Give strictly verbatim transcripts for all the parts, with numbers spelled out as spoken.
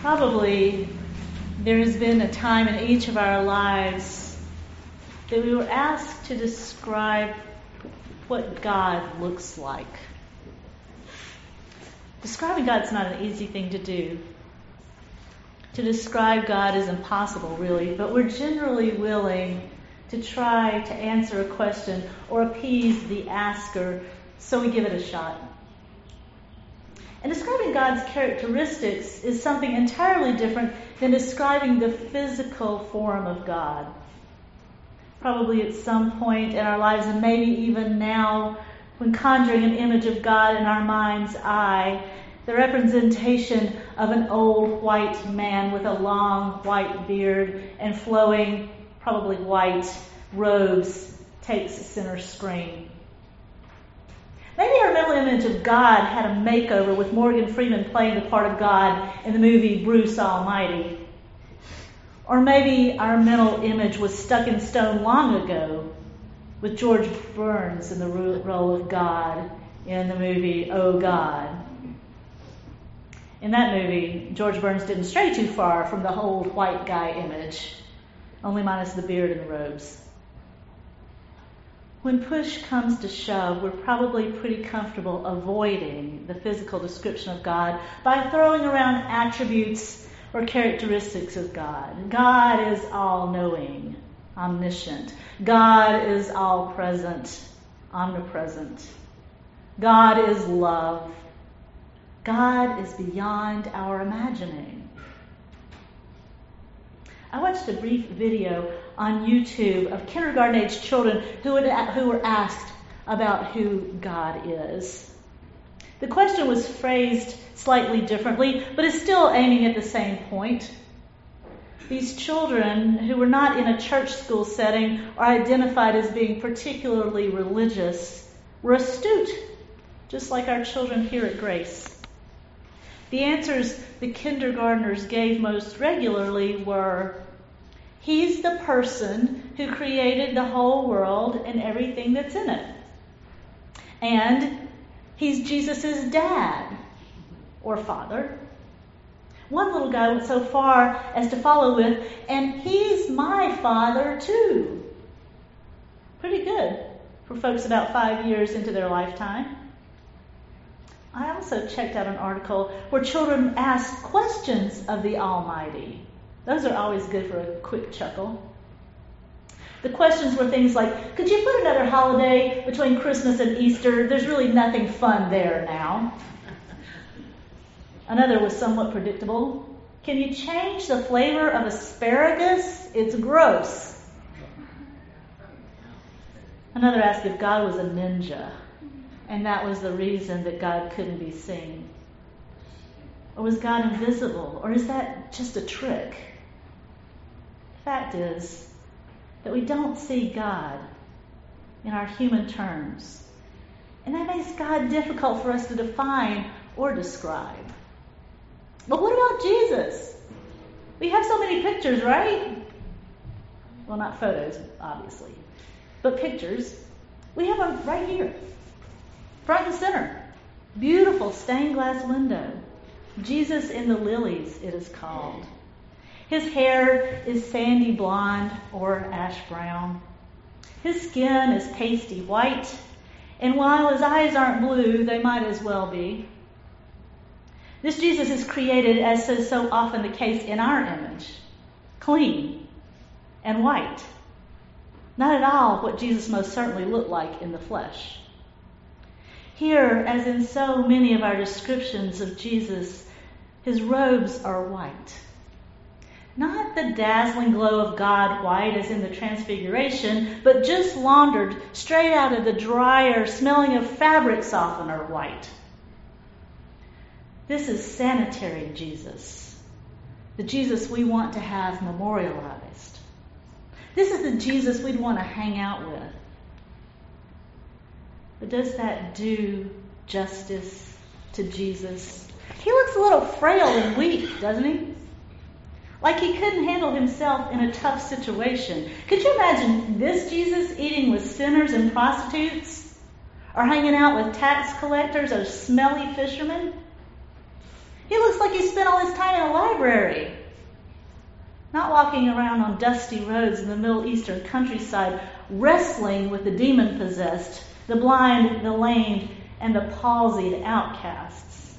Probably there has been a time in each of our lives that we were asked to describe what God looks like. Describing God's not an easy thing to do. To describe God is impossible, really, but we're generally willing to try to answer a question or appease the asker, so we give it a shot. And describing God's characteristics is something entirely different than describing the physical form of God. Probably at some point in our lives, and maybe even now, when conjuring an image of God in our mind's eye, the representation of an old white man with a long white beard and flowing, probably white, robes takes center screen. Maybe our mental image of God had a makeover with Morgan Freeman playing the part of God in the movie Bruce Almighty. Or maybe our mental image was stuck in stone long ago with George Burns in the role of God in the movie Oh God. In that movie, George Burns didn't stray too far from the old white guy image, only minus the beard and the robes. When push comes to shove, we're probably pretty comfortable avoiding the physical description of God by throwing around attributes or characteristics of God. God is all-knowing, omniscient. God is all-present, omnipresent. God is love. God is beyond our imagining. I watched a brief video on YouTube of kindergarten-age children who, would, who were asked about who God is. The question was phrased slightly differently, but is still aiming at the same point. These children, who were not in a church school setting or identified as being particularly religious, were astute, just like our children here at Grace. The answers the kindergartners gave most regularly were, He's the person who created the whole world and everything that's in it. And He's Jesus' dad or father. One little guy went so far as to follow with, and He's my father too. Pretty good for folks about five years into their lifetime. I also checked out an article where children ask questions of the Almighty. Those are always good for a quick chuckle. The questions were things like, could you put another holiday between Christmas and Easter? There's really nothing fun there now. Another was somewhat predictable. Can you change the flavor of asparagus? It's gross. Another asked if God was a ninja, and that was the reason that God couldn't be seen. Or was God invisible? Or is that just a trick? The fact is that we don't see God in our human terms. And that makes God difficult for us to define or describe. But what about Jesus? We have so many pictures, right? Well, not photos, obviously, but pictures. We have them right here. Front and center. Beautiful stained glass window. Jesus in the lilies, it is called. His hair is sandy blonde or ash brown. His skin is pasty white. And while his eyes aren't blue, they might as well be. This Jesus is created, as is so often the case in our image, clean and white. Not at all what Jesus most certainly looked like in the flesh. Here, as in so many of our descriptions of Jesus, his robes are white. Not the dazzling glow of God white as in the Transfiguration, but just laundered straight out of the dryer, smelling of fabric softener white. This is sanitary Jesus, the Jesus we want to have memorialized. This is the Jesus we'd want to hang out with. But does that do justice to Jesus? He looks a little frail and weak, doesn't he? Like he couldn't handle himself in a tough situation. Could you imagine this Jesus eating with sinners and prostitutes? Or hanging out with tax collectors or smelly fishermen? He looks like he spent all his time in a library, not walking around on dusty roads in the Middle Eastern countryside, wrestling with the demon-possessed, the blind, the lamed, and the palsied outcasts.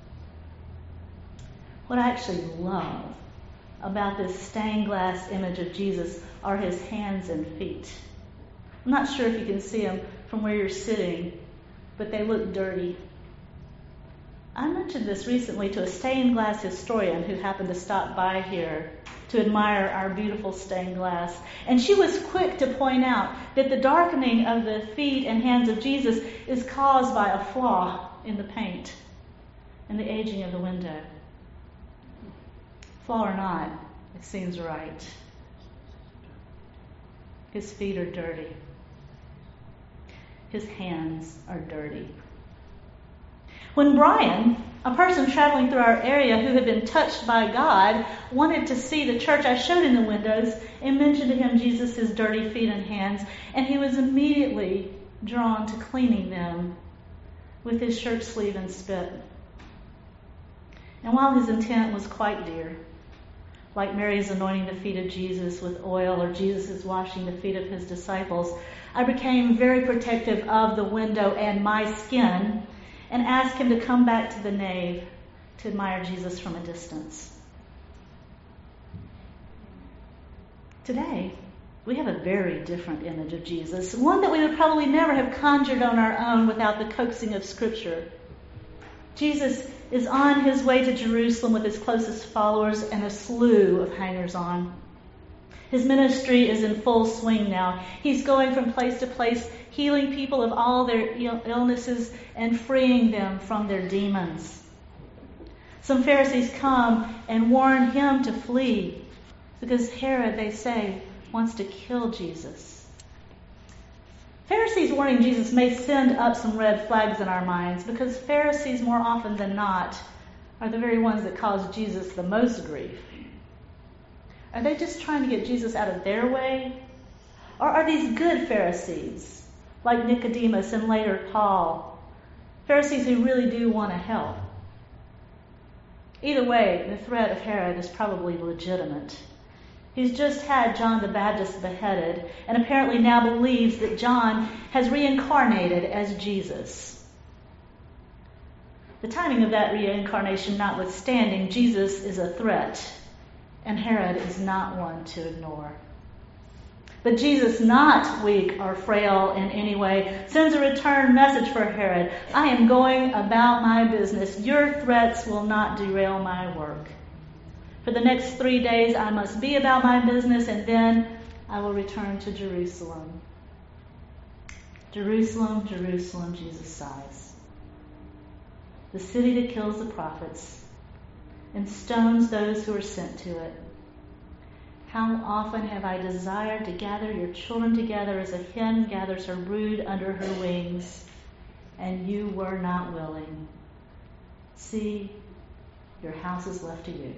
What I actually love about this stained glass image of Jesus are his hands and feet. I'm not sure if you can see them from where you're sitting, but they look dirty. I mentioned this recently to a stained glass historian who happened to stop by here to admire our beautiful stained glass. And she was quick to point out that the darkening of the feet and hands of Jesus is caused by a flaw in the paint and the aging of the window. Flaw or not, it seems right. His feet are dirty. His hands are dirty. When Brian, a person traveling through our area who had been touched by God, wanted to see the church I showed in the windows and mentioned to him Jesus' dirty feet and hands, and he was immediately drawn to cleaning them with his shirt sleeve and spit. And while his intent was quite dear, like Mary's anointing the feet of Jesus with oil or Jesus' washing the feet of his disciples, I became very protective of the window and my skin and asked him to come back to the nave to admire Jesus from a distance. Today, we have a very different image of Jesus, one that we would probably never have conjured on our own without the coaxing of Scripture. Jesus is on his way to Jerusalem with his closest followers and a slew of hangers-on. His ministry is in full swing now. He's going from place to place, healing people of all their illnesses and freeing them from their demons. Some Pharisees come and warn him to flee because Herod, they say, wants to kill Jesus. Pharisees warning Jesus may send up some red flags in our minds because Pharisees, more often than not, are the very ones that cause Jesus the most grief. Are they just trying to get Jesus out of their way? Or are these good Pharisees, like Nicodemus and later Paul, Pharisees who really do want to help? Either way, the threat of Herod is probably legitimate. He's just had John the Baptist beheaded and apparently now believes that John has reincarnated as Jesus. The timing of that reincarnation notwithstanding, Jesus is a threat, and Herod is not one to ignore. But Jesus, not weak or frail in any way, sends a return message for Herod. I am going about my business. Your threats will not derail my work. For the next three days I must be about my business, and then I will return to Jerusalem. Jerusalem, Jerusalem, Jesus sighs. The city that kills the prophets and stones those who are sent to it. How often have I desired to gather your children together as a hen gathers her brood under her wings, and you were not willing. See, your house is left to you.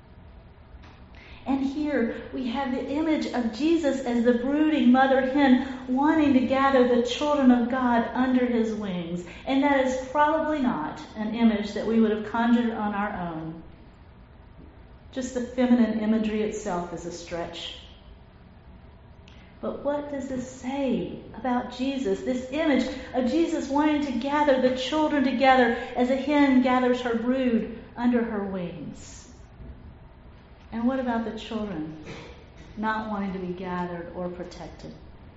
And here we have the image of Jesus as the brooding mother hen wanting to gather the children of God under his wings. And that is probably not an image that we would have conjured on our own. Just the feminine imagery itself is a stretch. But what does this say about Jesus? This image of Jesus wanting to gather the children together as a hen gathers her brood under her wings. And what about the children not wanting to be gathered or protected?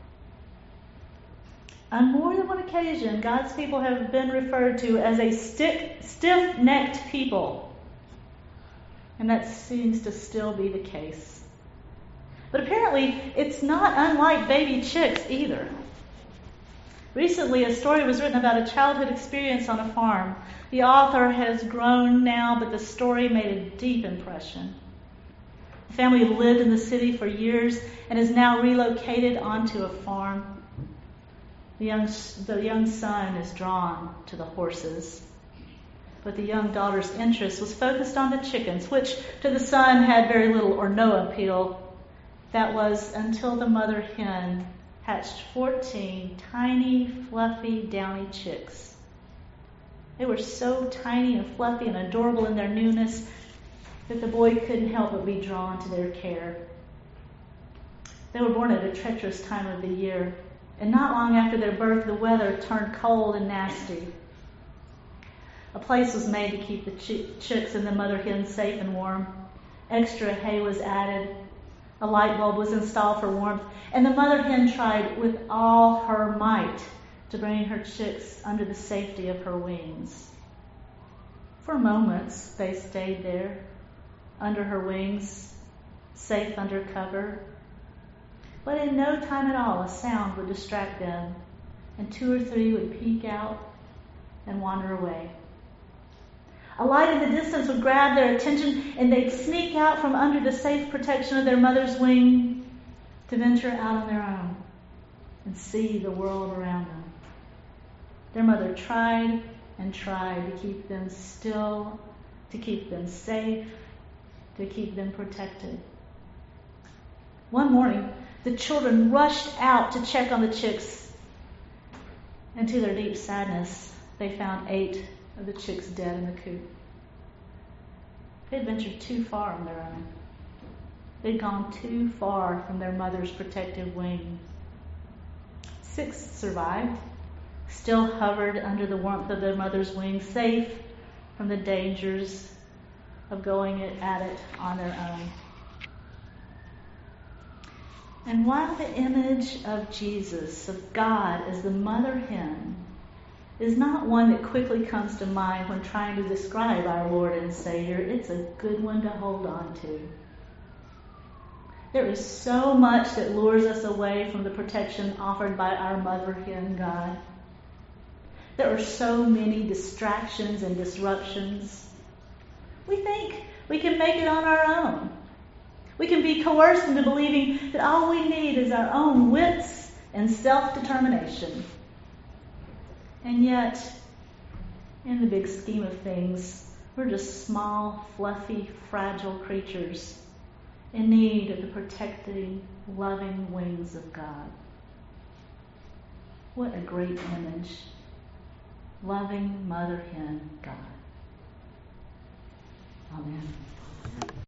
On more than one occasion, God's people have been referred to as a stick, stiff-necked people. And that seems to still be the case. But apparently, it's not unlike baby chicks either. Recently, a story was written about a childhood experience on a farm. The author has grown now, but the story made a deep impression. The family lived in the city for years and is now relocated onto a farm. The young, the young son is drawn to the horses, but the young daughter's interest was focused on the chickens, which to the son had very little or no appeal. That was until the mother hen hatched fourteen tiny, fluffy, downy chicks. They were so tiny and fluffy and adorable in their newness that the boy couldn't help but be drawn to their care. They were born at a treacherous time of the year, and not long after their birth, the weather turned cold and nasty. A place was made to keep the ch- chicks and the mother hens safe and warm. Extra hay was added. A light bulb was installed for warmth, and the mother hen tried with all her might to bring her chicks under the safety of her wings. For moments, they stayed there, under her wings, safe under cover. But in no time at all, a sound would distract them, and two or three would peek out and wander away. A light in the distance would grab their attention, and they'd sneak out from under the safe protection of their mother's wing to venture out on their own and see the world around them. Their mother tried and tried to keep them still, to keep them safe, to keep them protected. One morning, the children rushed out to check on the chicks, and to their deep sadness, they found eight of the chicks dead in the coop. They had ventured too far on their own. They'd gone too far from their mother's protective wing. Six survived, still hovered under the warmth of their mother's wing, safe from the dangers of going at it on their own. And while the image of Jesus, of God as the mother hen, is not one that quickly comes to mind when trying to describe our Lord and Savior, it's a good one to hold on to. There is so much that lures us away from the protection offered by our mother hen God. There are so many distractions and disruptions. We think we can make it on our own. We can be coerced into believing that all we need is our own wits and self-determination. And yet, in the big scheme of things, we're just small, fluffy, fragile creatures in need of the protecting, loving wings of God. What a great image. Loving mother hen God. Amen.